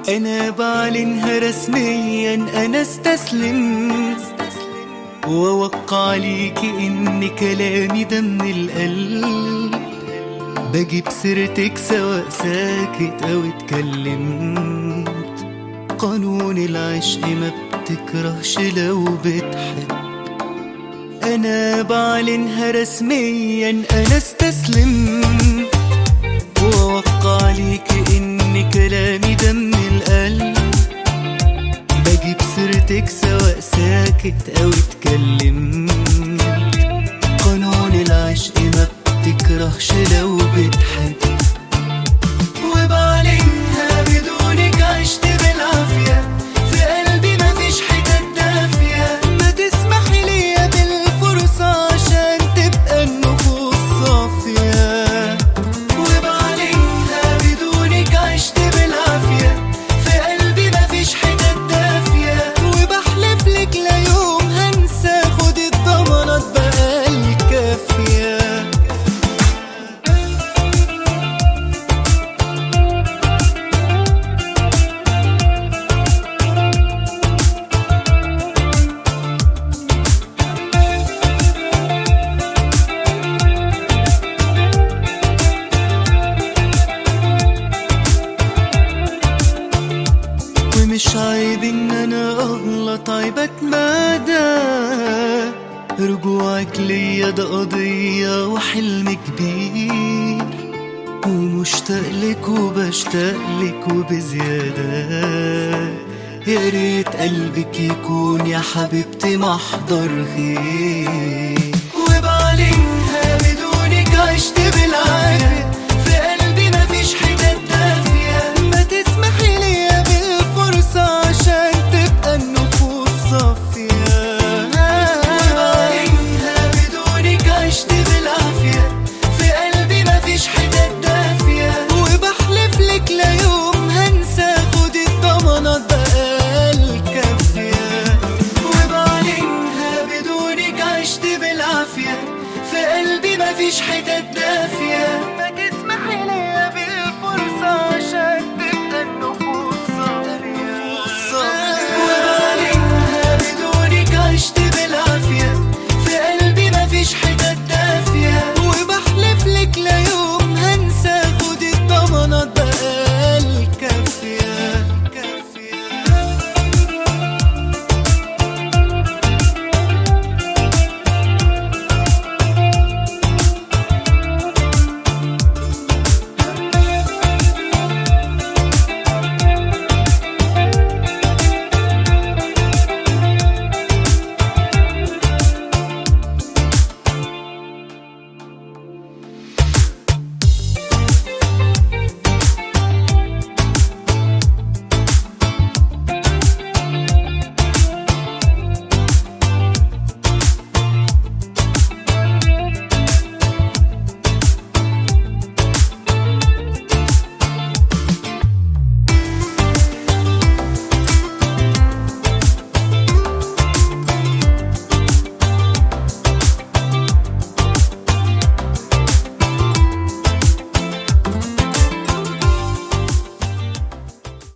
أنا بعلنها رسميا، أنا استسلم وأوقع ليكي إن كلامي ده من القلب. بجيب سيرتك سواء ساكت أو اتكلمت. قانون العشق ما بتكرهش لو بتحب. أنا بعلنها رسميا، أنا استسلم وأوقع ليكي إن كلامي ده من القلب. بجيب سيرتك سواء ساكت أو اتكلمت. قانون العشق ما بتكرهش لو بتحب. وبعلنها بدونك عشت بالعافية، في قلبي مفيش حتة دافية. ما تسمحي ليا بالفرصة عشان تبقى النفوس صافية. وبعلنها بدونك عشت بالعافية، في قلبي مفيش حتة دافية. وبحلف لك لا يوم هنسى، خد الضمانات بقى الكافية. مش عيب ان انا اغلط، عيب اتمادى. رجوعك ليا ده قضية وحلم كبير، ومشتاقلك وبشتاقلك وبزيادة. يا ريت قلبك يكون يا حبيبتي محضر خير. وبعلنها بدونك عشت بالعافية، في قلبي مفيش حتة دافية. ما تسمحي ليا بالفرصة عشان تبقى النفوس صافية. وبعلنها بدونك عشت بالعافية، في قلبي مفيش حتة دافية. وبحلف لك لا يوم هنسى، خد الضمانات بقى الكافية. وبعلنها بدونك عشت بالعافية، في قلبي مفيش حتة